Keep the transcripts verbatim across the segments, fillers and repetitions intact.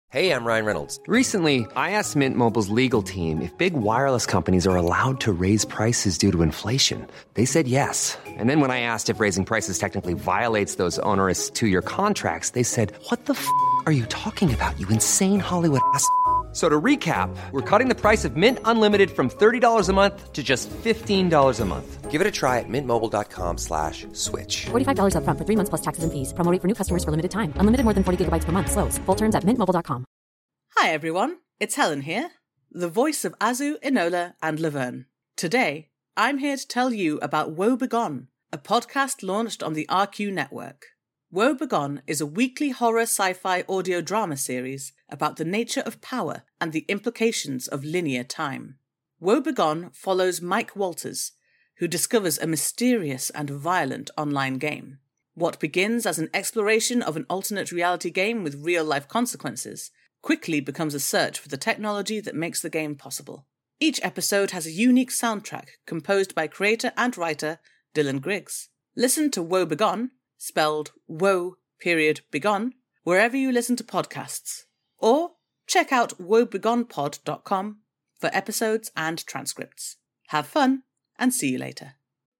Hey, I'm Ryan Reynolds. Recently, I asked Mint Mobile's legal team if big wireless companies are allowed to raise prices due to inflation. They said yes. And then when I asked if raising prices technically violates those onerous two-year contracts, they said, what the f*** are you talking about, you insane Hollywood ass f- So to recap, we're cutting the price of Mint Unlimited from thirty dollars a month to just fifteen dollars a month. Give it a try at mintmobile.com slash switch. forty-five dollars up front for three months plus taxes and fees. Promo rate for new customers for limited time. Unlimited more than forty gigabytes per month. Slows full terms at mint mobile dot com. Hi everyone, it's Helen here, the voice of Azu, Enola and Laverne. Today, I'm here to tell you about Woe Begone, a podcast launched on the R Q network. Woe Begone is a weekly horror sci-fi audio drama series about the nature of power and the implications of linear time. Woe Begone follows Mike Walters, who discovers a mysterious and violent online game. What begins as an exploration of an alternate reality game with real-life consequences quickly becomes a search for the technology that makes the game possible. Each episode has a unique soundtrack composed by creator and writer Dylan Griggs. Listen to Woe Begone, spelled Woe period Begone, wherever you listen to podcasts. Or check out woe begone pod dot com for episodes and transcripts. Have fun, and see you later.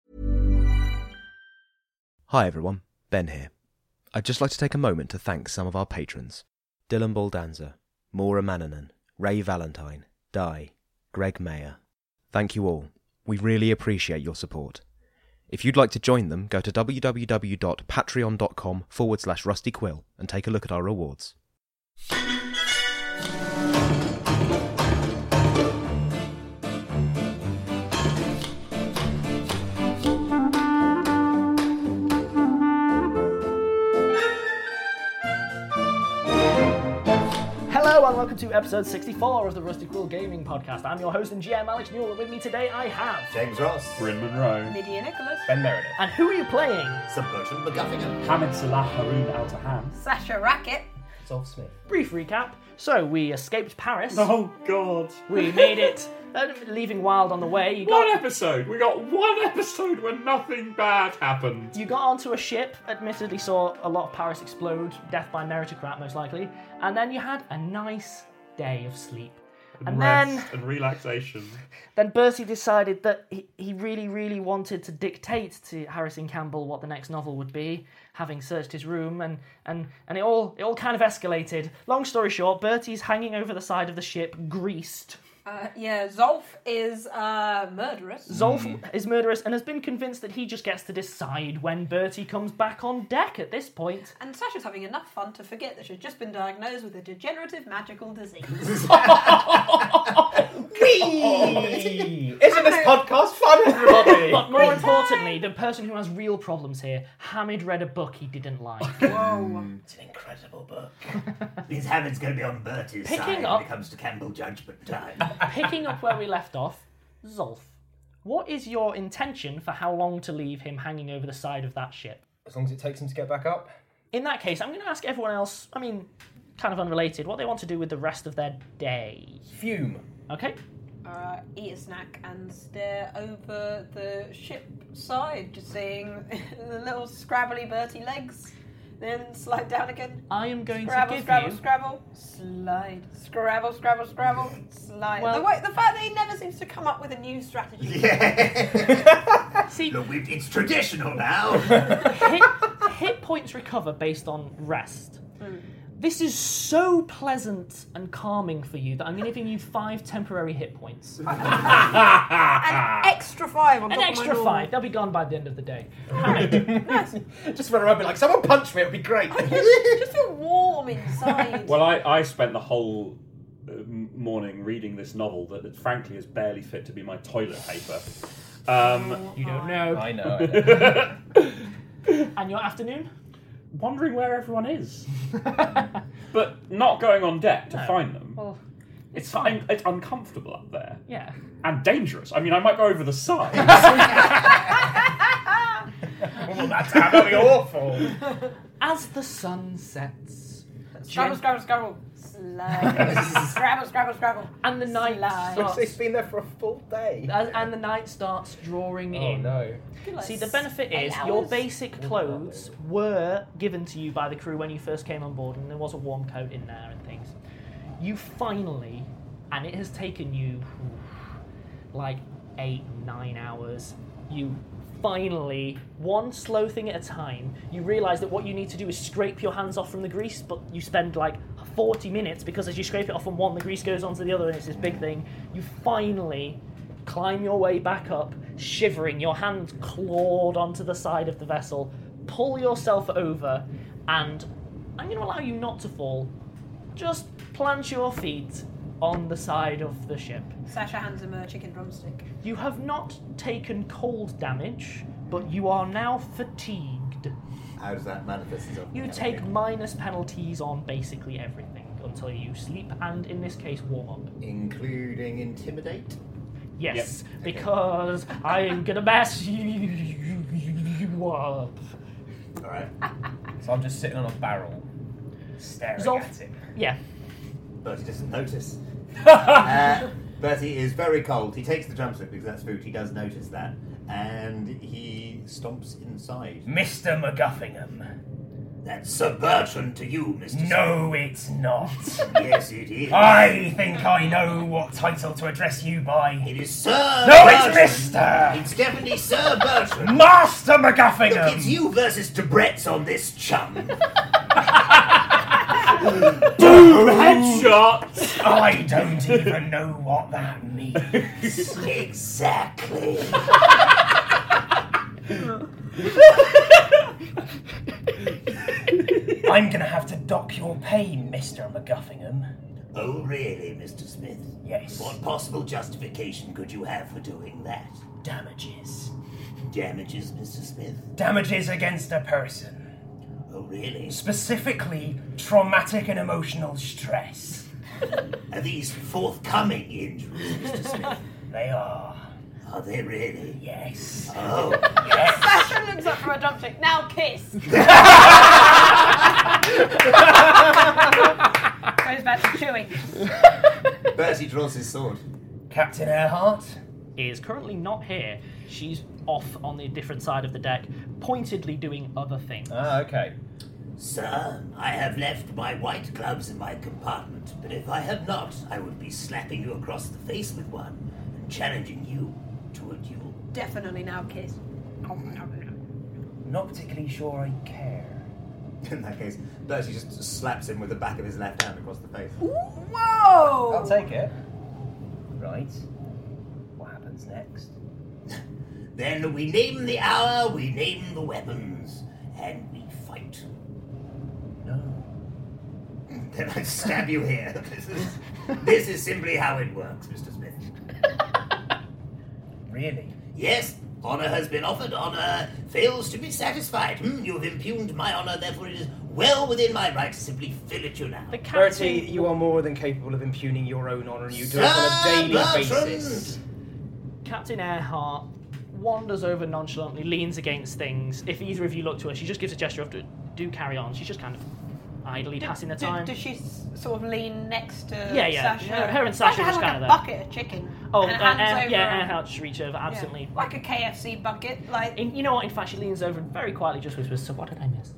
Hi everyone, Ben here. I'd just like to take a moment to thank some of our patrons. Dylan Baldanza, Maura Mananan, Ray Valentine, Di, Greg Mayer. Thank you all. We really appreciate your support. If you'd like to join them, go to www.patreon.com forward slash rustyquill and take a look at our rewards. Hello and welcome to episode sixty-four of the Rusty Quill Gaming Podcast. I'm your host and G M Alex Newell, and with me today I have James Ross, Bryn Monroe, Lydia Nicholas, Ben Meredith, And who are you playing? Subversion McGuffingham, Hamid Salah Haroon Al-Tahan, Sasha Racket. Zolf Smith. Brief recap. So we escaped Paris. Oh God! We made it, uh, leaving Wild on the way. You One got, episode. We got one episode where nothing bad happened. you got onto a ship, admittedly saw a lot of Paris explode, death by meritocrat most likely, and then you had a nice day of sleep. And Rest then, and relaxation. then Bertie decided that he, he really, really wanted to dictate to Harrison Campbell what the next novel would be, having searched his room, and, and, and it all it all kind of escalated. Long story short, Bertie's hanging over the side of the ship, greased. Uh, yeah, Zolf is uh, murderous. Zolf is murderous and has been convinced that he just gets to decide when Bertie comes back on deck at this point. And Sasha's having enough fun to forget that she's just been diagnosed with a degenerative magical disease. Whee! Isn't this podcast fun, everybody? But more importantly, the person who has real problems here, Hamid read a book he didn't like. Whoa. It's an incredible book. Means Hamid's going to be on Bertie's Picking side up- when it comes to Campbell judgment time. Picking up where we left off, Zolf, what is your intention for how long to leave him hanging over the side of that ship? As long as it takes him to get back up. In that case, I'm going to ask everyone else, I mean, kind of unrelated, what they want to do with the rest of their day. Fume. Okay? Uh, eat a snack and stare over the ship side, just seeing the little scrabbly Bertie legs. Then slide down again. I am going Scrabble, to give scrabble, you... scrabble, slide. Scrabble, scrabble, scrabble, slide. Well- the, way, the fact that he never seems to come up with a new strategy. Yeah. See, Look, we've, it's traditional now. hit, hit points recover based on rest. Mm. This is so pleasant and calming for you that I'm giving you five temporary hit points. An extra five on An top extra of my normal. five. They'll be gone by the end of the day. Hamid, Just run around and be like, someone punch me, it would be great. Just feel warm inside. Well, I, I spent the whole uh, m- morning reading this novel that, that frankly is barely fit to be my toilet paper. Um, you don't know. I know, I know. And your afternoon? wondering where everyone is. But not going on deck to No. find them. Well, It's it's fine. fine. It's uncomfortable up there. Yeah. And dangerous. I mean, I might go over the side. Oh, that's that'll be awful. As the sun sets, Scrabble, scrabble, scrabble. Slide. Scrabble, scrabble, scrabble. and the night Slide. starts, It's been there for a full day. and, and the night starts drawing Oh in. no. Like See, the benefit eight is your hours. basic clothes were given to you by the crew when you first came on board, and there was a warm coat in there and things. You finally, and it has taken you like eight, nine hours, you finally, one slow thing at a time, you realise that what you need to do is scrape your hands off from the grease, but you spend like forty minutes because as you scrape it off from one, the grease goes onto the other and it's this big thing. You finally climb your way back up, shivering, your hands clawed onto the side of the vessel, pull yourself over, and I'm going to allow you not to fall. Just plant your feet on the side of the ship. Sasha hands him a chicken drumstick. You have not taken cold damage, but you are now fatigued. How does that manifest itself? You take minus penalties on basically everything until you sleep, and in this case, warm up. Including intimidate? Yes, Yep. because I'm gonna mess you up. Alright. So I'm just sitting on a barrel, staring Zolf- at him. Yeah. Bertie doesn't notice. uh, Bertie is very cold. He takes the drumstick because that's food. He does notice that. And he stomps inside. Mister McGuffingham. That's Sir Bertrand to you, Mister No, it's not. Yes, it is. I think I know what title to address you by. It is Sir No, Bertrand. it's Mister It's definitely Sir Bertrand. Master McGuffingham. Look, it's you versus Debrett's on this chum. Boom! Headshot! I don't even know what that means. Exactly. I'm gonna have to dock your pay, Mister McGuffingham. Oh, really, Mister Smith? Yes. What possible justification could you have for doing that? Damages. Damages, Mister Smith? Damages against a person. Oh, really? Specifically, traumatic and emotional stress. Are these forthcoming injuries, Mister Smith? They are. Are they really? Yes. Oh, yes. Sasha looks up from a drumstick. Now kiss. Goes back to chewing. Bertie draws his sword. Captain Earhart is currently not here. She's off on the different side of the deck, pointedly doing other things. Ah, okay. Sir, I have left my white gloves in my compartment, but if I had not, I would be slapping you across the face with one and challenging you to a duel. Definitely now kiss. Not particularly sure I care. In that case, Bertie just slaps him with the back of his left hand across the face. Whoa! I'll take it. Right. What happens next? Then we name the hour, we name the weapons, and we fight. No. Then I stab you here. This is, this is simply how it works, Mister Smith. Really? Yes, honour has been offered, honour fails to be satisfied. Hmm, you have impugned my honour, therefore it is well within my right to simply fillet you now. The captain, Bertie, you are more than capable of impugning your own honour, and you do Sir it on a daily Bertrand! basis. Captain Earhart wanders over nonchalantly, leans against things. If either of you look to her, she just gives a gesture of do, do carry on. She's just kind of idly Do- passing the do- time. Does she s- sort of lean next to Yeah, yeah. Sasha? Her- her and Sasha has just like kinda a there. bucket of chicken. Oh, and uh, hands uh, over, yeah, Earhart just reach over, absolutely. yeah, like a K F C bucket. Like, In, you know what? In fact, she leans over and very quietly just whispers, "So what did I miss?"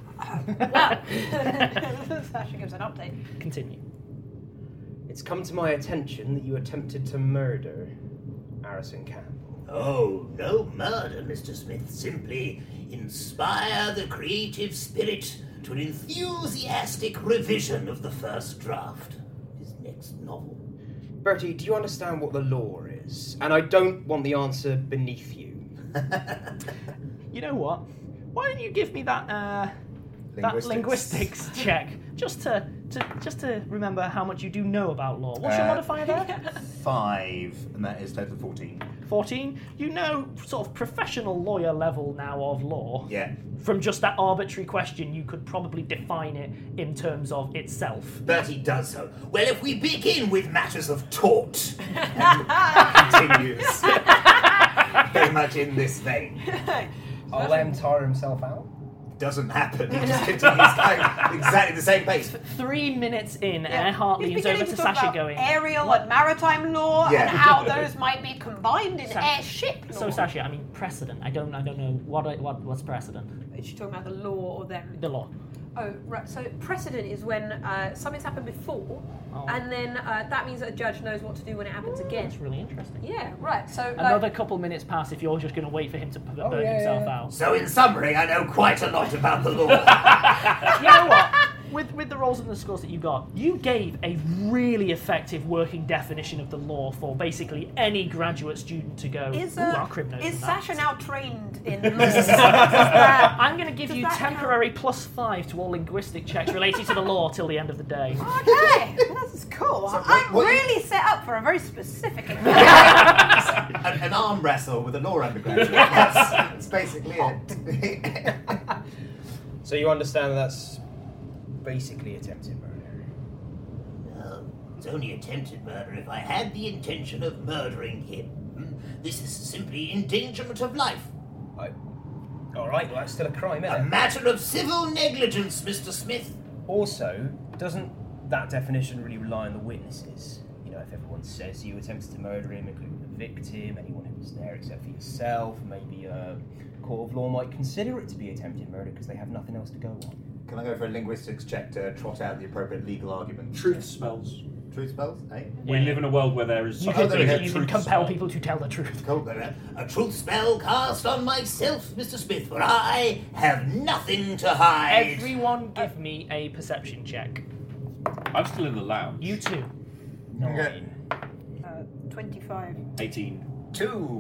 well, Sasha gives an update. Continue. It's come to my attention that you attempted to murder Harrison Campbell. Oh, no murder, Mister Smith. Simply inspire the creative spirit to an enthusiastic revision of the first draft of his next novel. Bertie, do you understand what the law is? And I don't want the answer beneath you. You know what? Why don't you give me that uh, that linguistics check just to, to just to remember how much you do know about law? What's your Uh, modifier there? Five, and that is total fourteen. fourteen. You know, sort of professional lawyer level now of law. Yeah. From just that arbitrary question, you could probably define it in terms of itself. Bertie does so. Well, if we begin with matters of tort, and continues very much in this vein. I'll let him tire himself out. Doesn't happen. He just continues going exactly the same pace. Three minutes in, Yeah. Earhart He's leans beginning over to to talk Sasha about going... aerial and maritime law Yeah. and how those might be combined in Sa- airship law. So Sasha, I mean precedent. I don't I don't know what I- what what's precedent. Is she talking about the law or them? The law. Oh, right. So precedent is when uh, something's happened before, Oh, And then uh, that means that a judge knows what to do when it happens again. That's really interesting. Yeah, right. So like, Another couple minutes pass if you're just going to wait for him to burn Oh, yeah, himself yeah. out. So, in summary, I know quite a lot about the law. You know what? With with the rolls and the scores that you got, you gave a really effective working definition of the law for basically any graduate student to go. Is, Ooh, uh, our crib knows is that." Sasha now trained in law? Does that- I'm going to give does you that temporary plus five to all linguistic checks related to the law till the end of the day. Okay, that's cool. So I'm what- what- really set up for a very specific an, an arm wrestle with a law undergraduate. That's, that's basically it. So you understand that that's basically attempted murder? No, it's only attempted murder if I had the intention of murdering him. This is simply endangerment of life. I... All right, well, that's still a crime, isn't A it? matter of civil negligence, Mister Smith. Also, doesn't that definition really rely on the witnesses? You know, if everyone says you attempted to murder him, including the victim, anyone who was there except for yourself, maybe a court of law might consider it to be attempted murder because they have nothing else to go on. Can I go for a linguistics check to trot out the appropriate legal argument? Truth spells. Truth spells, eh? We live in a world where there is You such can, a thing as a you can truth compel spell. people to tell the truth. Cool, there. A truth spell cast on myself, Mister Smith, for I have nothing to hide. Everyone give me a perception check. I'm still in the lounge. You too. Nine. Uh, twenty-five. eighteen. Two.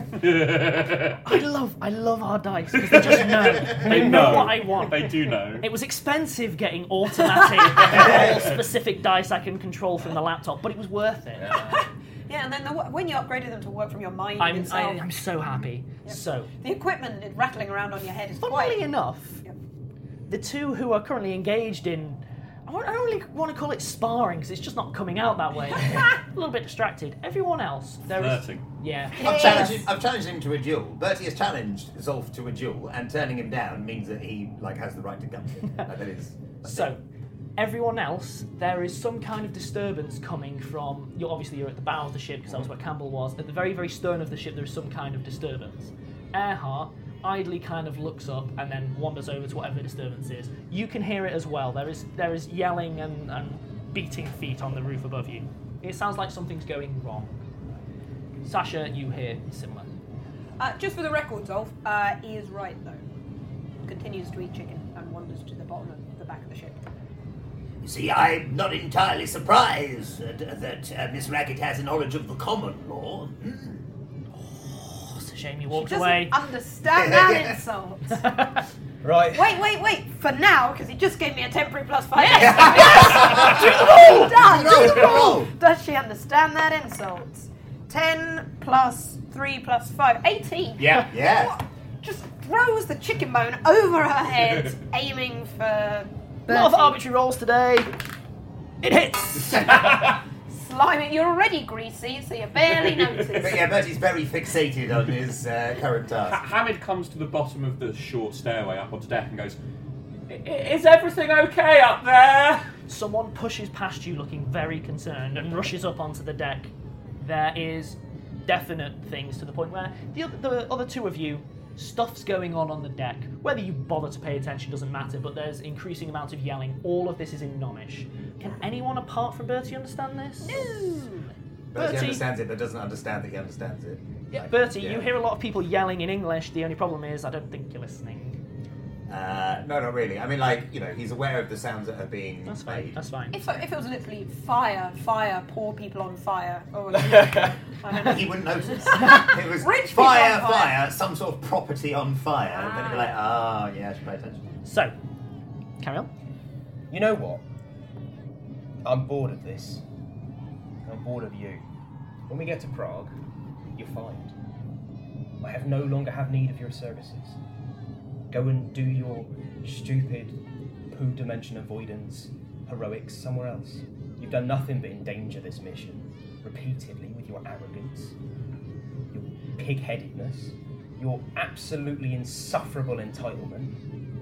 I love, I love our dice because they just know. They, They know know. what I want. They do know. It was expensive getting automatic, all specific dice I can control from the laptop, but it was worth it. Yeah, and then the, when you upgraded them to work from your mind I'm, I, itself, I'm so happy. So, the equipment is rattling around on your head is funnily quite... enough, Yep. the two who are currently engaged in, I don't really want to call it sparring because it's just not coming out that way. A little bit distracted. Everyone else, there is, Flirting. yeah. I've challenged, him, I've challenged him to a duel. Bertie has challenged Zolf to a duel, and turning him down means that he like has the right to gun him. Like, that is. that's So, it. everyone else, there is some kind of disturbance coming from. You're obviously you're at the bow of the ship because that was where Campbell was. At the very, very stern of the ship, there is some kind of disturbance. Earhart idly kind of looks up and then wanders over to whatever the disturbance is. You can hear it as well. There is there is yelling and, and beating feet on the roof above you. It sounds like something's going wrong. Sasha, you hear similar. Uh, just for the record, Zolf, uh, he is right, though. Continues to eat chicken and wanders to the bottom of the back of the ship. You see, I'm not entirely surprised uh, that uh, Miss Raggett has a knowledge of the common law. Hmm. Oh, it's a shame you She walked doesn't away. understand that insult. Right. Wait, wait, wait. For now, because he just gave me a temporary plus five. Yes! Do the roll! Done! Roll, Do the roll! roll. Does she understand that insult? ten plus three plus five. eighteen. Yeah, yeah. What? Just throws the chicken bone over her head, aiming for A lot of Bertie. arbitrary rolls today. It hits! Slimy. You're already greasy, so you barely notice. But yeah, Bertie's very fixated on his uh, current Ha- task. Hamid comes to the bottom of the short stairway up onto deck and goes, "I- Is everything okay up there? Someone pushes past you looking very concerned and rushes up onto the deck. There is definite things to the point where the other, the other two of you, stuff's going on on the deck. Whether you bother to pay attention doesn't matter, but there's increasing amounts of yelling. All of this is in Nomish. Can anyone apart from Bertie understand this? No. Bertie Bertie. understands it, but doesn't understand that he understands it. Yeah, Like, Bertie, yeah. you hear a lot of people yelling in English. The only problem is I don't think you're listening. Uh, no, not really. I mean, like, you know, he's aware of the sounds that are being That's fine. made. That's fine. If, if it was literally fire, fire, poor people on fire, or I don't know. He wouldn't notice. It was Rich people fire, on fire, fire. some sort of property on fire. And then he'd be like, oh, yeah, I should pay attention. So, carry on. You know what? I'm bored of this. I'm bored of you. When we get to Prague, you're fired. I have no longer have need of your services. Go and do your stupid poo dimension avoidance heroics somewhere else. You've done nothing but endanger this mission repeatedly with your arrogance, your pig-headedness, your absolutely insufferable entitlement.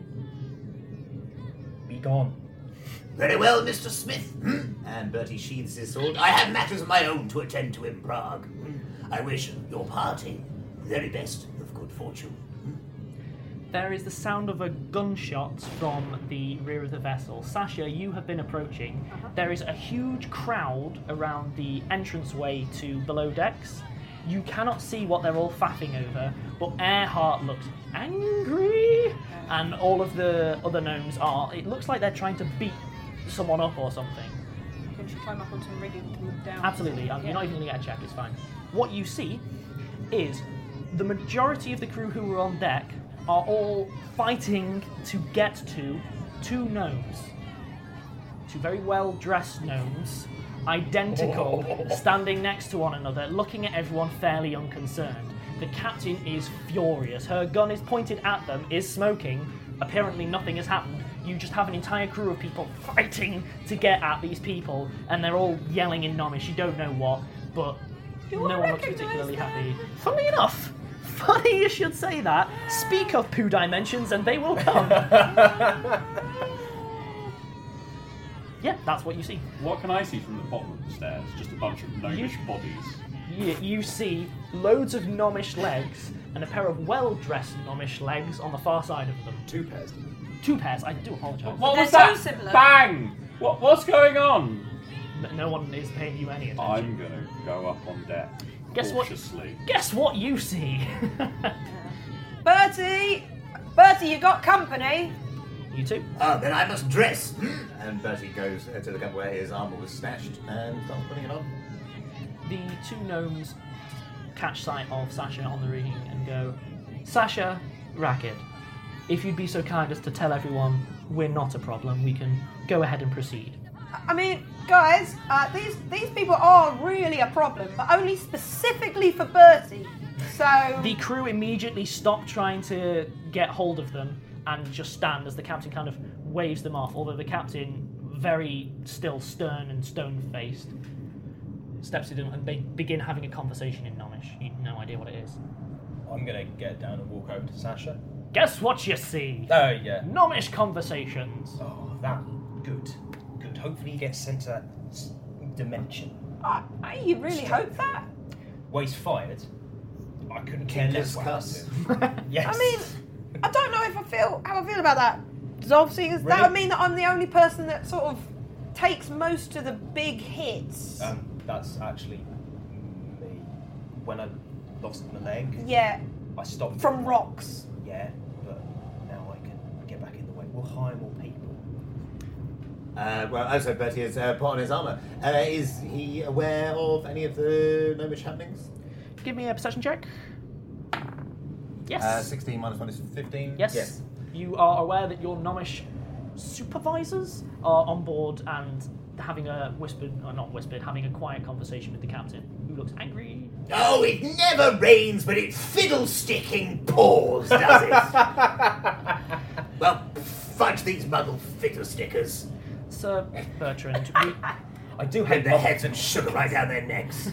Be gone. Very well, Mister Smith. Hmm? And Bertie sheathes his sword. I have matters of my own to attend to in Prague. Hmm? I wish your party the very best of good fortune. There is the sound of a gunshot from the rear of the vessel. Sasha, you have been approaching. Uh-huh. There is a huge crowd around the entranceway to below decks. You cannot see what they're all faffing over, but Earhart looks angry, and all of the other gnomes are. It looks like they're trying to beat someone up or something. Can she climb up onto the rigging to look down? Absolutely, um, Yeah. you're not even going to get a check, it's fine. What you see is the majority of the crew who were on deck are all fighting to get to two gnomes. Two very well-dressed gnomes, identical, standing next to one another, looking at everyone fairly unconcerned. The captain is furious. Her gun is pointed at them, is smoking. Apparently nothing has happened. You just have an entire crew of people fighting to get at these people, and they're all yelling in Gnomish. You don't know what, but Do no I one looks recognise particularly them? happy. Funnily enough, funny you should say that. Speak of poo dimensions and they will come. Yeah, that's what you see. What can I see from the bottom of the stairs? Just a bunch of gnomish You- bodies. You, you see loads of gnomish legs and a pair of well-dressed gnomish legs on the far side of them. Two pairs. Two pairs, I do apologise. What They're was so that? similar. Bang! What, what's going on? N- No one is paying you any attention. I'm gonna go up on deck. Guess what? cautiously. Guess what you see? Bertie! Bertie, you got company? You too. Ah, then I must dress. And Bertie goes uh, to the cupboard where his armour was stashed and starts putting it on. The two gnomes catch sight of Sasha on the rigging and go, Sasha, Racket, if you'd be so kind as to tell everyone we're not a problem, we can go ahead and proceed. I mean, guys, uh, these these people are really a problem, but only specifically for Bertie. So The crew immediately stop trying to get hold of them and just stand as the captain kind of waves them off, although the captain, very still stern and stone-faced, steps to them and they begin having a conversation in Gnomish. You have no idea what it is. I'm gonna get down and walk over to Sasha. Guess what you see? Oh, yeah. Gnomish conversations. Oh, that. Good. Good. Hopefully he gets sent to that s- dimension. uh, you really hope that? Well, he's fired. I couldn't care less what Cuss. happened. Yes. I mean, I don't know if I feel how I feel about that. Because obviously, that Really? would mean that I'm the only person that sort of takes most of the big hits. Um, that's actually me. When I lost my leg, yeah, I stopped. from rocks. Yeah, but now I can get back in the way. We'll hire more people. Uh, well, also Bertie has uh, put on his armour. Uh, is he aware of any of the gnomish happenings? Give me a perception check. Yes. Uh, sixteen minus one is fifteen. Yes. Yes. You are aware that your Gnomish supervisors are on board and having a whispered, or not whispered, having a quiet conversation with the captain, who looks angry. Oh, it never rains, but it fiddlesticking pours, does it? Well, fudge these muddled fiddlestickers. Sir Bertrand, we, I do With hate their bubbles. heads and sugar right down their necks.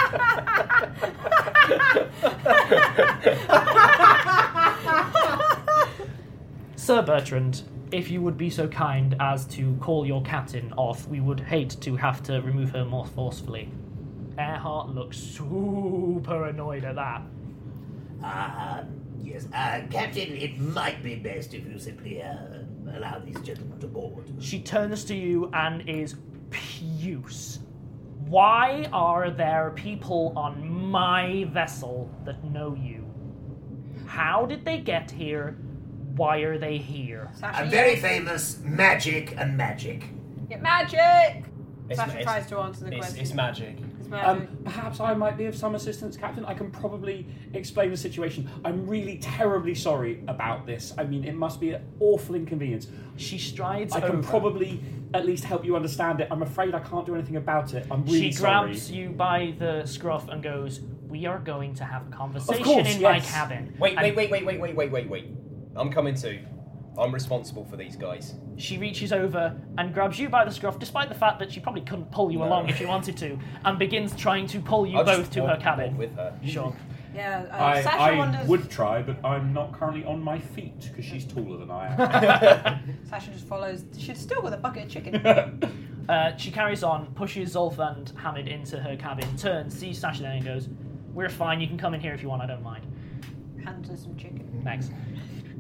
Sir Bertrand, if you would be so kind as to call your captain off, we would hate to have to remove her more forcefully. Earhart looks super annoyed at that. Ah, yes. Uh, Captain, it might be best if you simply uh, allow these gentlemen to board. She turns to you and is puce. Why are there people on my vessel that know you? How did they get here? Why are they here? I'm very famous. Magic and magic. Get magic! It's Sasha ma- it's- tries to answer the it's, question. It's magic. It's magic. Um, perhaps I might be of some assistance, Captain. I can probably explain the situation. I'm really terribly sorry about this. I mean, it must be an awful inconvenience. She strides I can over. probably at least help you understand it. I'm afraid I can't do anything about it. I'm really She sorry. grabs you by the scruff and goes, "We are going to have a conversation course, in my yes. cabin." Wait, And wait, wait, wait, wait, wait, wait, wait, wait. I'm coming too. I'm responsible for these guys. She reaches over and grabs you by the scruff, despite the fact that she probably couldn't pull you No. along if she wanted to, and begins trying to pull you I'll both just to walk- her cabin. walk with her. Sure. yeah, uh, I, Sasha I wonders. would try, but I'm not currently on my feet because she's taller than I am. Sasha just follows. She's still with a bucket of chicken. Uh, she carries on, pushes Zolf and Hamid into her cabin, turns, sees Sasha there and goes, "We're fine, you can come in here if you want, I don't mind." Hands her some chicken. Thanks.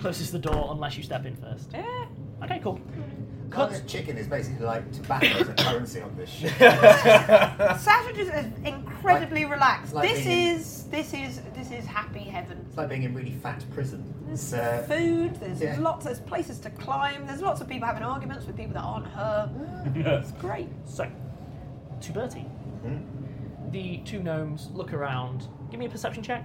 closes the door unless you step in first. Yeah. Okay, cool. Cut. This chicken is basically like tobacco as a currency on this ship. Sasha is incredibly Like- relaxed. like this being in- is this is this is happy heaven. It's like being in really fat prison. There's It's, uh, food. There's yeah. lots. There's places to climb. There's lots of people having arguments with people that aren't her. It's great. So, to Bertie, Mm-hmm. the two gnomes look around. Give me a perception check.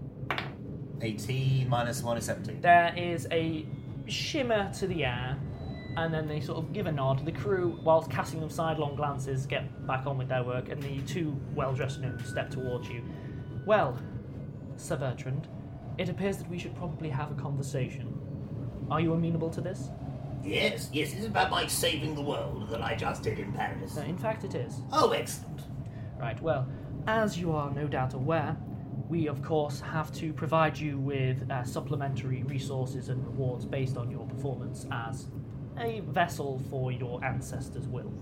eighteen minus one is seventeen. There is a shimmer to the air, and then they sort of give a nod. The crew, whilst casting them sidelong glances, get back on with their work, and the two well-dressed gnomes step towards you. Well, Sir Bertrand, it appears that we should probably have a conversation. Are you amenable to this? Yes, yes, it's about my saving the world that I just did in Paris. Uh, in fact, it is. Oh, excellent. Right, well, as you are no doubt aware, we of course have to provide you with uh, supplementary resources and rewards based on your performance as a vessel for your ancestors' will.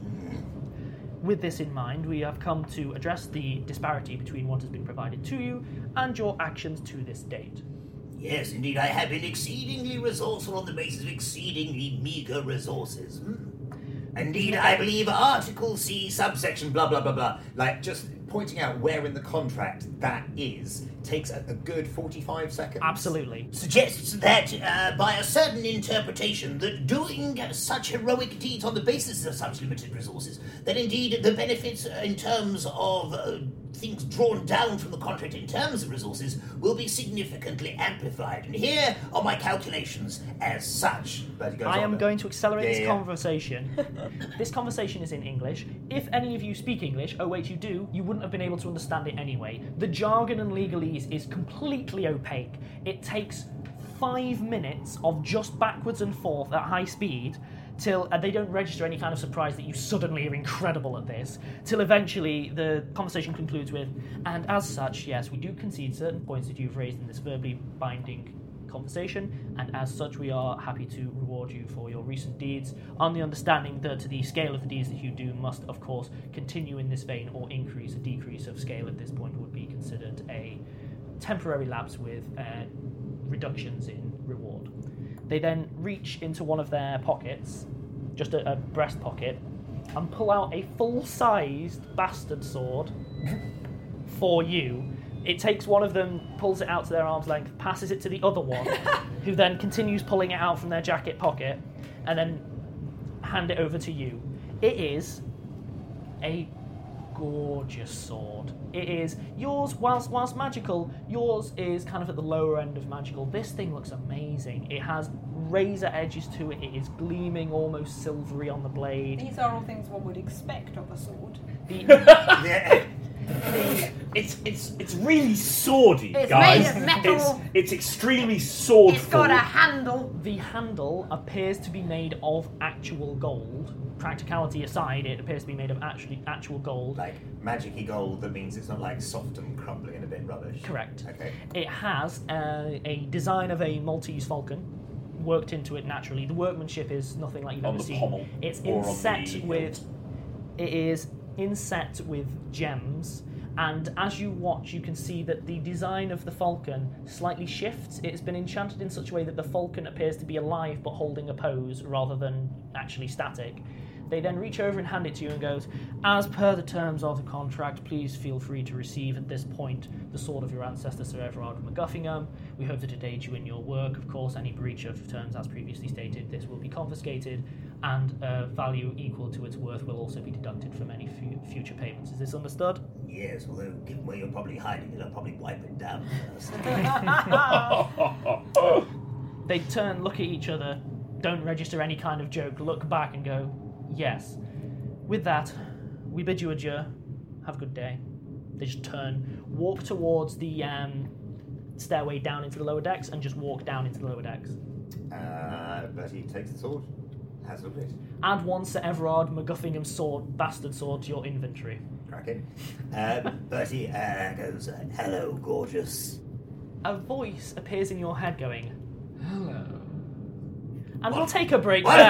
With this in mind, we have come to address the disparity between what has been provided to you and your actions to this date. Yes, indeed, I have been exceedingly resourceful on the basis of exceedingly meagre resources. Hmm. Indeed, I believe Article C, subsection blah blah blah blah. Like, just pointing out where in the contract that is takes a, a good forty-five seconds. Absolutely. Suggests that, uh, by a certain interpretation, that doing such heroic deeds on the basis of such limited resources, that indeed the benefits uh, in terms of uh, things drawn down from the contract in terms of resources will be significantly amplified. And here are my calculations as such. But it goes I on am then. going to accelerate Yeah, this yeah. conversation. This conversation is in English. If any of you speak English, oh wait, you do, you wouldn't have been able to understand it anyway. The jargon and legalese is completely opaque. It takes five minutes of just backwards and forth at high speed till uh, they don't register any kind of surprise that you suddenly are incredible at this, till eventually the conversation concludes with, and as such, yes, we do concede certain points that you've raised in this verbally binding conversation, and as such we are happy to reward you for your recent deeds on the understanding that the scale of the deeds that you do must of course continue in this vein, or increase. A decrease of scale at this point would be considered a temporary lapse with uh, reductions in reward. They then reach into one of their pockets, just a, a breast pocket, and pull out a full-sized bastard sword for you. It takes one of them, pulls it out to their arm's length, passes it to the other one, who then continues pulling it out from their jacket pocket, and then hand it over to you. It is a gorgeous sword. It is yours, whilst whilst magical, yours is kind of at the lower end of magical. This thing looks amazing. It has razor edges to it. It is gleaming, almost silvery on the blade. These are all things one would expect of a sword. The, It's it's it's really swordy, It's guys. made of metal. It's, it's extremely swordful. It's got a handle. The handle appears to be made of actual gold. Practicality aside, it appears to be made of actually actual gold. Like magic-y gold, that means it's not like soft and crumbly and a bit rubbish. Correct. Okay. It has uh, a design of a Maltese falcon worked into it naturally. The workmanship is nothing like you've On ever the seen. pommel, It's or on inset the with. It is inset with gems. And as you watch, you can see that the design of the falcon slightly shifts. It's been enchanted in such a way that the falcon appears to be alive but holding a pose rather than actually static. They then reach over and hand it to you and goes, as per the terms of the contract, please feel free to receive at this point the sword of your ancestor Sir Everard of MacGuffingham. We hope that it aids you in your work. Of course, any breach of terms as previously stated, this will be confiscated, and a value equal to its worth will also be deducted from any f- future payments. Is this understood? Yes, although given where you're probably hiding it, I'll probably wipe it down first. They turn, look at each other, don't register any kind of joke, look back and go, yes. With that, we bid you adieu. Have a good day. They just turn, walk towards the um, stairway down into the lower decks, and just walk down into the lower decks. Uh, Bertie takes the sword, has a look at it. Add one Sir Everard MacGuffingham sword, bastard sword, to your inventory. Cracking. Uh, Bertie uh, goes, uh, hello, gorgeous. A voice appears in your head going, Hello. and we'll take a break What?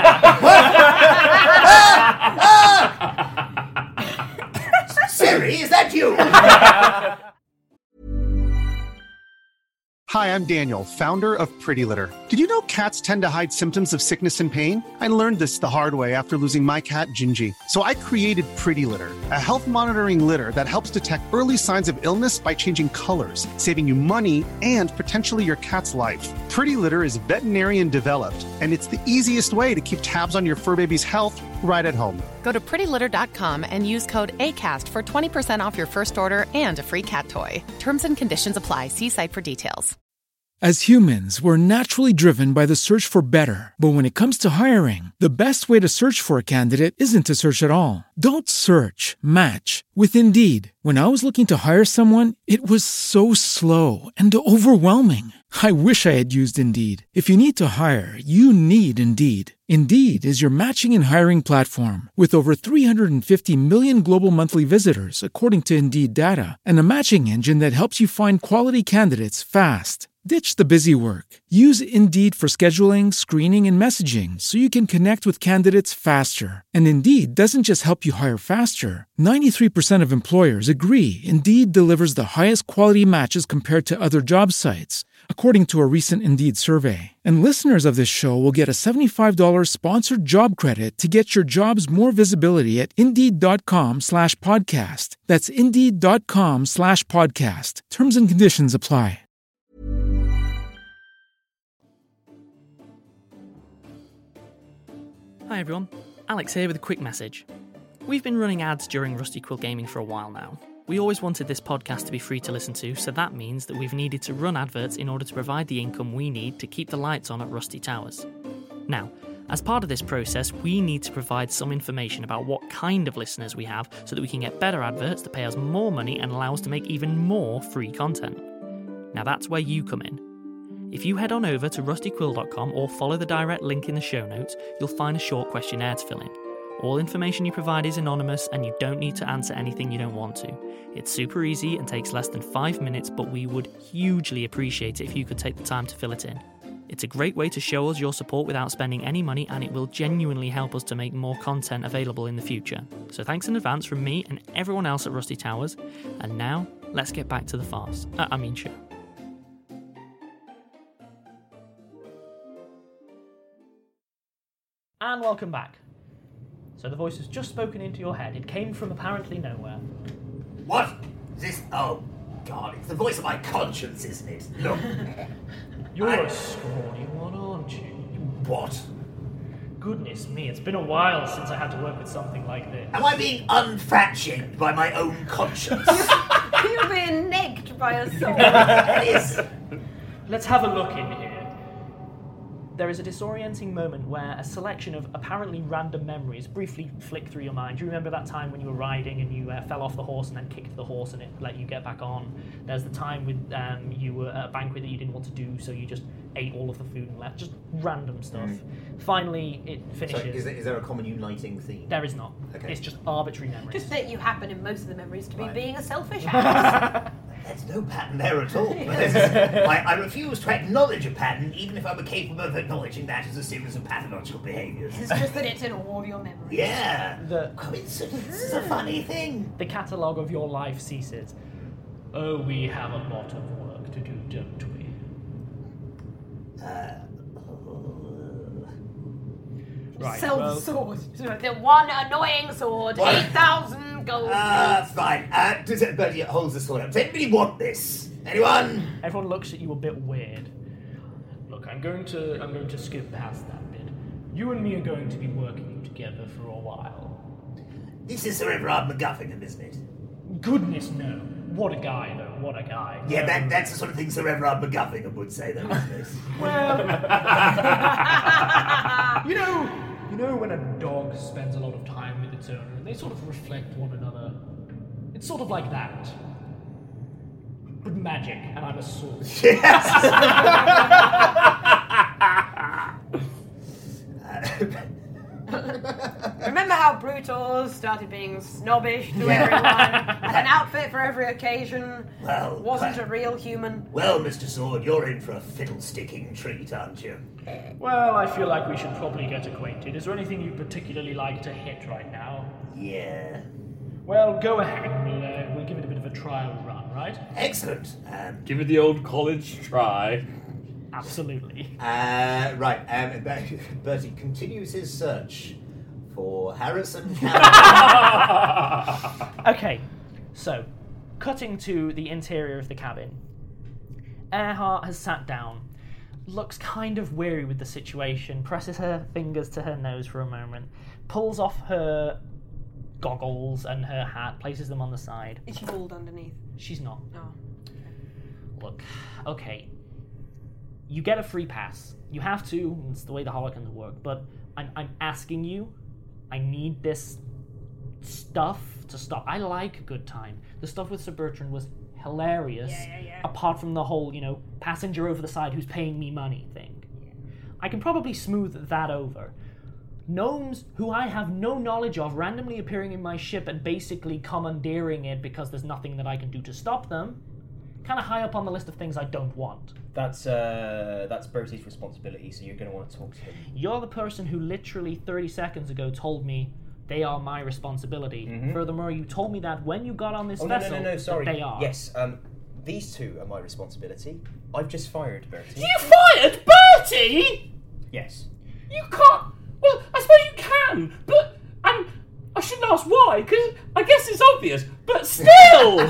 there. Siri, is that you? Hi, I'm Daniel, founder of Pretty Litter. Did you know cats tend to hide symptoms of sickness and pain? I learned this the hard way after losing my cat, Gingy. So I created Pretty Litter, a health monitoring litter that helps detect early signs of illness by changing colors, saving you money and potentially your cat's life. Pretty Litter is veterinarian developed, and it's the easiest way to keep tabs on your fur baby's health right at home. Go to pretty litter dot com and use code ACAST for twenty percent off your first order and a free cat toy. Terms and conditions apply. See site for details. As humans, we're naturally driven by the search for better. But when it comes to hiring, the best way to search for a candidate isn't to search at all. Don't search, match with Indeed. When I was looking to hire someone, it was so slow and overwhelming. I wish I had used Indeed. If you need to hire, you need Indeed. Indeed is your matching and hiring platform with over three hundred fifty million global monthly visitors, according to Indeed data, and a matching engine that helps you find quality candidates fast. Ditch the busy work. Use Indeed for scheduling, screening, and messaging so you can connect with candidates faster. And Indeed doesn't just help you hire faster. ninety-three percent of employers agree Indeed delivers the highest quality matches compared to other job sites, according to a recent Indeed survey. And listeners of this show will get a seventy-five dollars sponsored job credit to get your jobs more visibility at Indeed.com slash podcast. That's Indeed.com slash podcast. Terms and conditions apply. Hi everyone, Alex here with a quick message. We've been running ads during Rusty Quill Gaming for a while now. We always wanted this podcast to be free to listen to, so that means that we've needed to run adverts in order to provide the income we need to keep the lights on at Rusty Towers. Now, as part of this process, we need to provide some information about what kind of listeners we have so that we can get better adverts to pay us more money and allow us to make even more free content. Now that's where you come in. If you head on over to rusty quill dot com or follow the direct link in the show notes, you'll find a short questionnaire to fill in. All information you provide is anonymous and you don't need to answer anything you don't want to. It's super easy and takes less than five minutes, but we would hugely appreciate it if you could take the time to fill it in. It's a great way to show us your support without spending any money, and it will genuinely help us to make more content available in the future. So thanks in advance from me and everyone else at Rusty Towers. And now, let's get back to the farce. Uh, I mean show. And welcome back. So the voice has just spoken into your head. It came from apparently nowhere. What? Is this? Oh, God, it's the voice of my conscience, isn't it? Look. You're I... a scrawny one, aren't you? What? Goodness me, it's been a while since I had to work with something like this. Am I being unfat-shamed by my own conscience? You're being negged by a sword. It is. Let's have a look in here. There is a disorienting moment where a selection of apparently random memories briefly flick through your mind. Do you remember that time when you were riding and you uh, fell off the horse and then kicked the horse and it let you get back on? There's the time with um, you were at a banquet that you didn't want to do, so you just ate all of the food and left. Just random stuff. Mm. Finally, it finishes. So is, there, is there a common uniting theme? There is not. Okay. It's just arbitrary memories. Just that you happen in most of the memories to be Right. being a selfish ass. There's no pattern there at all. I, I refuse to acknowledge a pattern, even if I were capable of acknowledging that as a series of pathological behaviours. It's just that it's in all of your memories. Yeah. The coincidence is a funny thing. The catalogue of your life ceases. Oh, we have a lot of work to do, don't we? Uh, right. Sell well, the sword. The one annoying sword. What? eight thousand gold. Ah, uh, fine. Uh, does anybody holds the sword up? Does anybody want this? Anyone? Everyone looks at you a bit weird. Look, I'm going to I'm going to skip past that bit. You and me are going to be working together for a while. This is Sir Everard MacGuffin, isn't it? Goodness no. What a guy, though. What a guy. Yeah, um, that, that's the sort of thing Sir Everard MacGuffin would say, though, isn't it? Well, you know, you know when a dog spends a lot of time with its owner and they sort of reflect one another. It's sort of like that. But magic, and I'm a sword. Yes. Remember how Brutus started being snobbish to everyone, had an outfit for every occasion, well, wasn't well, a real human? Well, Mister Sword, you're in for a fiddle-sticking treat, aren't you? Well, I feel like we should probably get acquainted. Is there anything you'd particularly like to hit right now? Yeah. Well, go ahead. We'll, uh, we'll give it a bit of a trial run. All right. Excellent. Um, Give it the old college try. Absolutely. Uh, right. Um, Ber- Bertie continues his search for Harrison Campbell. Okay, so cutting to the interior of the cabin. Earhart has sat down, looks kind of weary with the situation, presses her fingers to her nose for a moment, pulls off her goggles and her hat, places them on the side. Is she bald underneath? She's not. No. Look, okay. You get a free pass. You have to, it's the way the Holocons work, but I'm, I'm asking you, I need this stuff to stop. I like a good time. The stuff with Sir Bertrand was hilarious, Yeah, yeah, yeah. apart from the whole, you know, passenger over the side who's paying me money thing. I can probably smooth that over. Gnomes who I have no knowledge of randomly appearing in my ship and basically commandeering it because there's nothing that I can do to stop them, kind of high up on the list of things I don't want. That's uh, that's Bertie's responsibility, so you're going to want to talk to him. You're the person who literally thirty seconds ago told me they are my responsibility. Mhm. Furthermore, you told me that when you got on this Oh, no, vessel, no, no, no, sorry. that they are. Yes, um, these two are my responsibility. I've just fired Bertie. You fired Bertie? Yes. You can't. Well, I suppose you can, but and I shouldn't ask why, because I guess it's obvious. But still.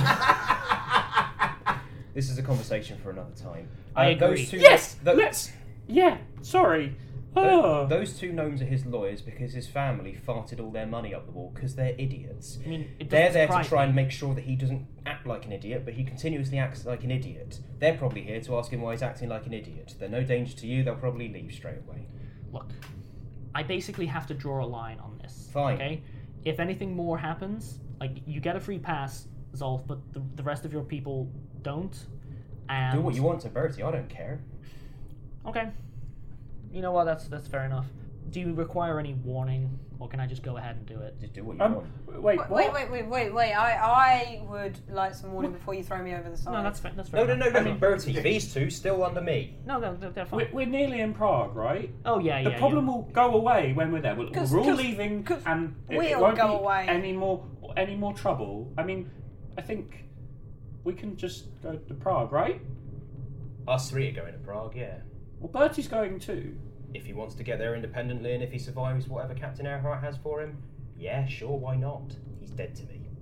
This is a conversation for another time. I Uh, agree. Those two, Yes, tho- let's. Yeah, sorry. tho- Oh. Those two gnomes are his lawyers because his family farted all their money up the wall because they're idiots. I mean, it They're doesn't there to surprise try me. and make sure that he doesn't act like an idiot, but he continuously acts like an idiot. They're probably here to ask him why he's acting like an idiot. They're no danger to you, they'll probably leave straight away. Look, I basically have to draw a line on this. Fine. Okay? If anything more happens, like, you get a free pass, Zolf, but the, the rest of your people don't. And Do what you want to Bertie, I don't care. Okay. You know what? That's that's fair enough. Do you require any warning, or can I just go ahead and do it? Just do what you Um, want. wait, Wait, what? wait, wait, wait, wait, wait. I, I would like some warning before you throw me over the side. No, that's fair. That's fair. No, no, no, enough. no, I mean, Bertie, these two still under me. No, no, they're, they're fine. We're, we're nearly in Prague, right? Oh yeah, The yeah. problem yeah. will go away when we're there. We'll, 'Cause- we're all 'cause- leaving, 'cause and it, we'll it won't go be away. any more any more trouble. I mean, I think we can just go to Prague, right? Us three are going to Prague, yeah. Well, Bertie's going too. If he wants to get there independently and if he survives whatever Captain Earhart has for him, yeah, sure, why not? He's dead to me.